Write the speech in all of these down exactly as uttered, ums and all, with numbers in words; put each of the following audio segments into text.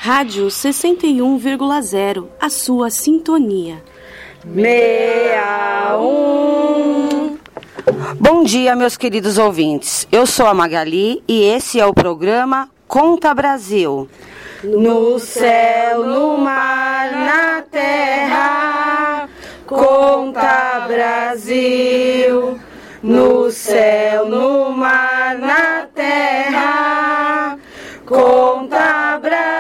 Rádio sessenta e um vírgula zero, a sua sintonia. Meia um. Bom dia, meus queridos ouvintes. Eu sou a Magali e esse é o programa Conta Brasil. No céu, no mar, na terra, conta Brasil. No céu, no mar, na terra, conta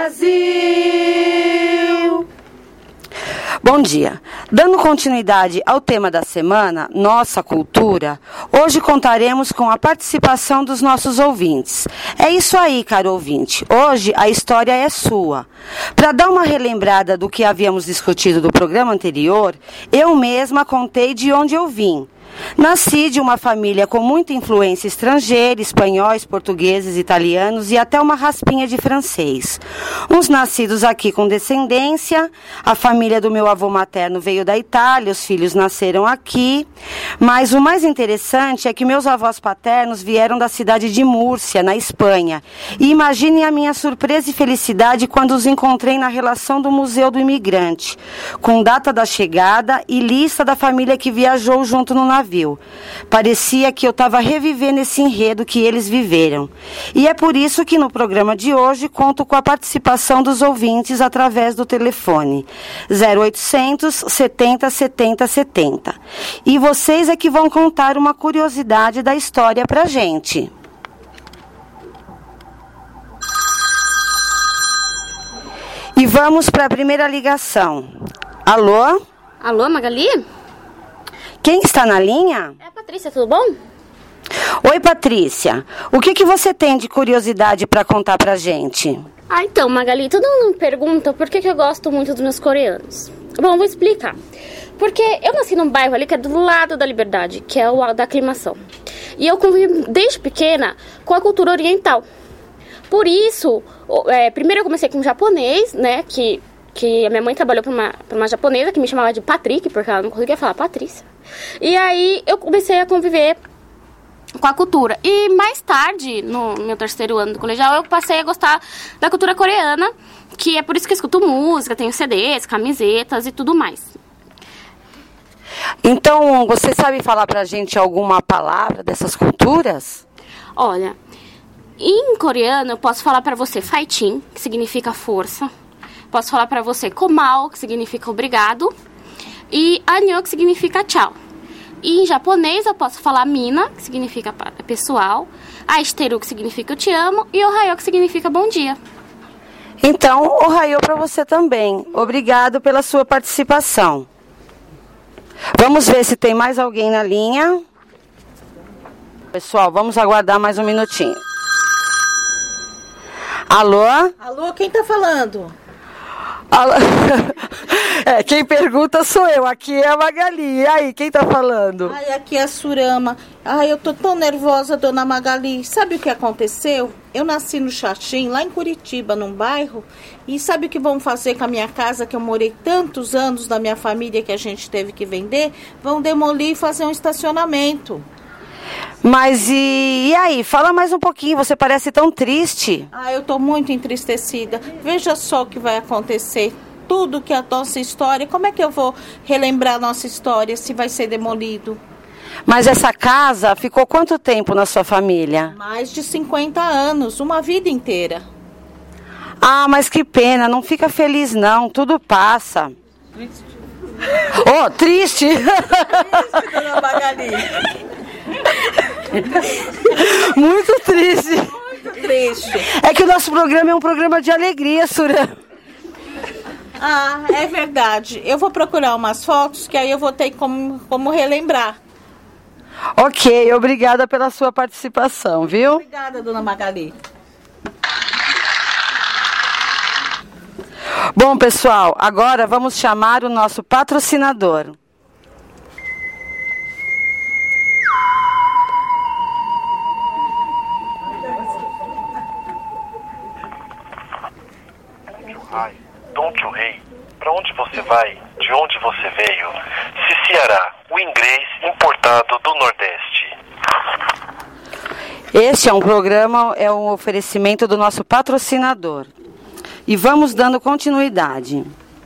Brasil. Bom dia. Dando continuidade ao tema da semana, nossa cultura, hoje contaremos com a participação dos nossos ouvintes. É isso aí, caro ouvinte. Hoje a história é sua. Para dar uma relembrada do que havíamos discutido do programa anterior, eu mesma contei de onde eu vim. Nasci de uma família com muita influência estrangeira, espanhóis, portugueses, italianos e até uma raspinha de francês. Uns nascidos aqui com descendência, a família do meu avô materno veio da Itália, os filhos nasceram aqui, mas o mais interessante é que meus avós paternos vieram da cidade de Múrcia, na Espanha. E imaginem a minha surpresa e felicidade quando os encontrei na relação do Museu do Imigrante, com data da chegada e lista da família que viajou junto no navio. Parecia que eu estava revivendo esse enredo que eles viveram. E é por isso que no programa de hoje conto com a participação dos ouvintes através do telefone zero oitocentos, setenta, setenta, setenta. E vocês é que vão contar uma curiosidade da história pra gente. E vamos para a primeira ligação. Alô? Alô, Magali? Quem está na linha? É a Patrícia, tudo bom? Oi, Patrícia. O que, que você tem de curiosidade para contar pra gente? Ah, então, Magali, todo mundo me pergunta por que, que eu gosto muito dos meus coreanos. Bom, vou explicar. Porque eu nasci num bairro ali que é do lado da Liberdade, que é o da Aclimação. E eu convivo desde pequena com a cultura oriental. Por isso, é, primeiro eu comecei com o japonês, né, que... que a minha mãe trabalhou para uma, pra uma japonesa que me chamava de Patrick, porque ela não conseguia falar Patrícia. E aí eu comecei a conviver com a cultura. E mais tarde, no meu terceiro ano do colegial, eu passei a gostar da cultura coreana, que é por isso que eu escuto música, tenho C Ds, camisetas e tudo mais. Então, você sabe falar pra gente alguma palavra dessas culturas? Olha, em coreano eu posso falar pra você fighting, que significa força. Posso falar pra você komal, que significa obrigado, e annyeong, que significa tchau. E em japonês eu posso falar mina, que significa pessoal, aiteru, que significa eu te amo, e ohayo, que significa bom dia. Então, ohayo pra você também. Obrigado pela sua participação. Vamos ver se tem mais alguém na linha. Pessoal, vamos aguardar mais um minutinho. Alô? Alô, quem tá falando? É, quem pergunta sou eu, aqui é a Magali. E aí, quem tá falando? Ai, aqui é a Surama. Ai, eu tô tão nervosa, dona Magali. Sabe o que aconteceu? Eu nasci no Xaxim, lá em Curitiba, num bairro. E sabe o que vão fazer com a minha casa, que eu morei tantos anos na minha família, que a gente teve que vender? Vão demolir e fazer um estacionamento. Mas e, e aí, fala mais um pouquinho, você parece tão triste. Ah, eu tô muito entristecida. Veja só o que vai acontecer. Tudo que é a nossa história, como é que eu vou relembrar a nossa história se vai ser demolido? Mas essa casa ficou quanto tempo na sua família? Mais de cinquenta anos, uma vida inteira. Ah, mas que pena, não fica feliz não, tudo passa. Triste. Oh, triste! Triste, dona Magali. Muito triste. Muito triste. É que o nosso programa é um programa de alegria, Sura. Ah, é verdade. Eu vou procurar umas fotos que aí eu vou ter como, como relembrar. Ok, obrigada pela sua participação, viu? Obrigada, dona Magali. Bom, pessoal, agora vamos chamar o nosso patrocinador. Ai, Dom Tio Rei, pra onde você vai? De onde você veio? Ciciará, o inglês importado do Nordeste. Este é um programa, é um oferecimento do nosso patrocinador. e vamos dando continuidade.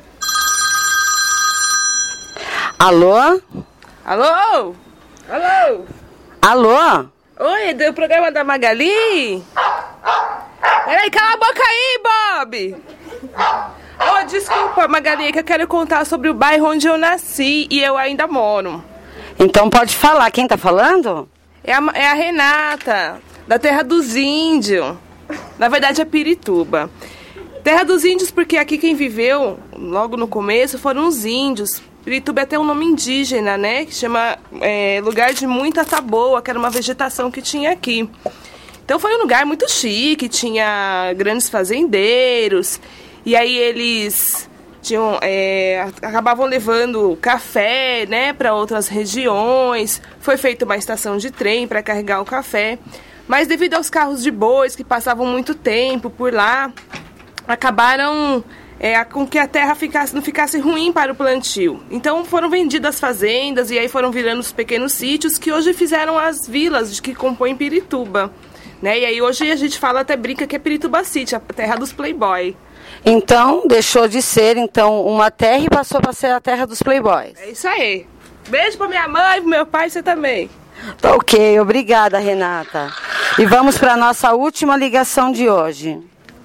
Alô? Alô? Alô? Alô? Oi, é do programa da Magali? Peraí, cala a boca aí, Bob! Oh, desculpa, Magali, que eu quero contar sobre o bairro onde eu nasci e eu ainda moro. Então pode falar, quem tá falando? É a, é a Renata, da Terra dos Índios. Na verdade é Pirituba. Terra dos Índios porque aqui quem viveu logo no começo foram os índios. Pirituba é até um nome indígena, né? Que chama é, lugar de muita taboa, que era uma vegetação que tinha aqui. Então foi um lugar muito chique, tinha grandes fazendeiros. E aí eles tinham, é, acabavam levando café, né, para outras regiões. Foi feita uma estação de trem para carregar o café. Mas devido aos carros de bois que passavam muito tempo por lá, acabaram é, com que a terra ficasse, não ficasse ruim para o plantio. Então foram vendidas fazendas e aí foram virando os pequenos sítios que hoje fizeram as vilas que compõem Pirituba. Né? E aí hoje a gente fala, até brinca que é Pirituba City, a terra dos playboy. Então deixou de ser então uma terra e passou para ser a terra dos playboys. É isso aí. Beijo para minha mãe, pro meu pai e você também. Tá ok, obrigada, Renata. E vamos para a nossa última ligação de hoje.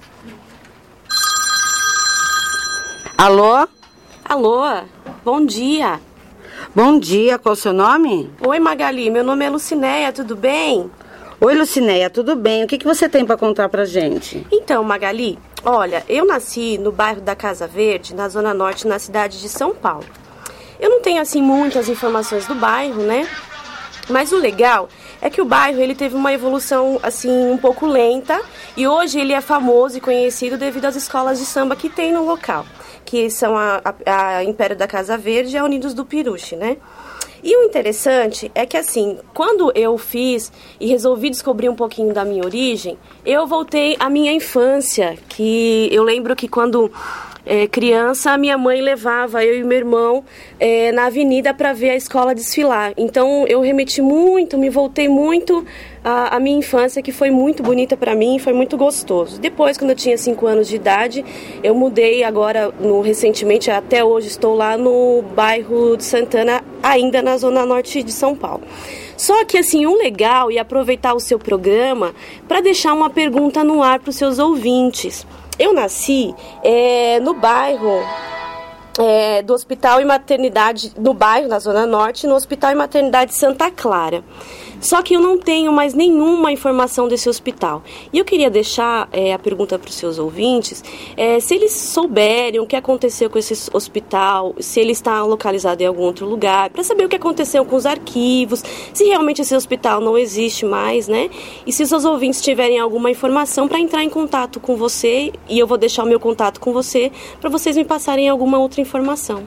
Alô? Alô, bom dia. Bom dia, qual o seu nome? Oi, Magali, meu nome é Lucinéia, tudo bem? Oi, Lucinéia, tudo bem? O que, que você tem para contar pra gente? Então, Magali, olha, eu nasci no bairro da Casa Verde, na Zona Norte, na cidade de São Paulo. Eu não tenho, assim, muitas informações do bairro, né? Mas o legal é que o bairro ele teve uma evolução assim um pouco lenta e hoje ele é famoso e conhecido devido às escolas de samba que tem no local, que são a, a, a Império da Casa Verde e a Unidos do Piruche, né? E o interessante é que assim, quando eu fiz e resolvi descobrir um pouquinho da minha origem, eu voltei à minha infância, que eu lembro que quando é, criança, a minha mãe levava eu e meu irmão é, na avenida para ver a escola desfilar. Então eu remeti muito, me voltei muito à, à minha infância, que foi muito bonita para mim, foi muito gostoso. Depois, quando eu tinha cinco anos de idade, eu mudei agora, no, recentemente, até hoje estou lá no bairro de Santana, ainda na Zona Norte de São Paulo. Só que, assim, o legal é aproveitar o seu programa para deixar uma pergunta no ar para os seus ouvintes. Eu nasci é, no bairro é, do Hospital e Maternidade, no bairro, na Zona Norte, no Hospital e Maternidade Santa Clara. Só que eu não tenho mais nenhuma informação desse hospital. E eu queria deixar é, a pergunta para os seus ouvintes, é, se eles souberem o que aconteceu com esse hospital, se ele está localizado em algum outro lugar, para saber o que aconteceu com os arquivos, se realmente esse hospital não existe mais, né? E se os seus ouvintes tiverem alguma informação para entrar em contato com você, e eu vou deixar o meu contato com você, para vocês me passarem alguma outra informação.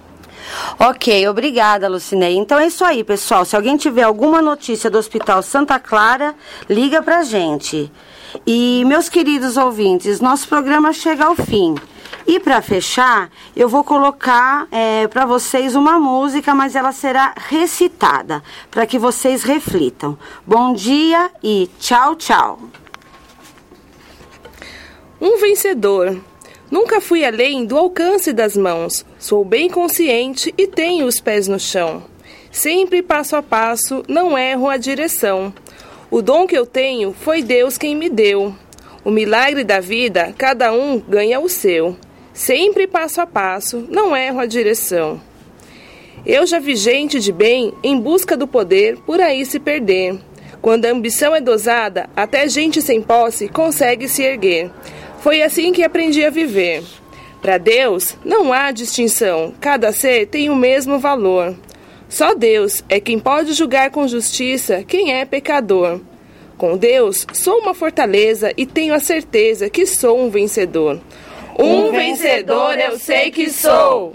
Ok, obrigada, Lucinéia. Então é isso aí, pessoal. Se alguém tiver alguma notícia do Hospital Santa Clara, liga pra gente. E, meus queridos ouvintes, nosso programa chega ao fim. E para fechar, eu vou colocar é, para vocês uma música, mas ela será recitada, para que vocês reflitam. Bom dia e tchau, tchau. Um vencedor. Nunca fui além do alcance das mãos. Sou bem consciente e tenho os pés no chão. Sempre passo a passo, não erro a direção. O dom que eu tenho foi Deus quem me deu. O milagre da vida, cada um ganha o seu. Sempre passo a passo, não erro a direção. Eu já vi gente de bem em busca do poder por aí se perder. Quando a ambição é dosada, até gente sem posse consegue se erguer. Foi assim que aprendi a viver. Para Deus, não há distinção. Cada ser tem o mesmo valor. Só Deus é quem pode julgar com justiça quem é pecador. Com Deus, sou uma fortaleza e tenho a certeza que sou um vencedor. Um vencedor eu sei que sou!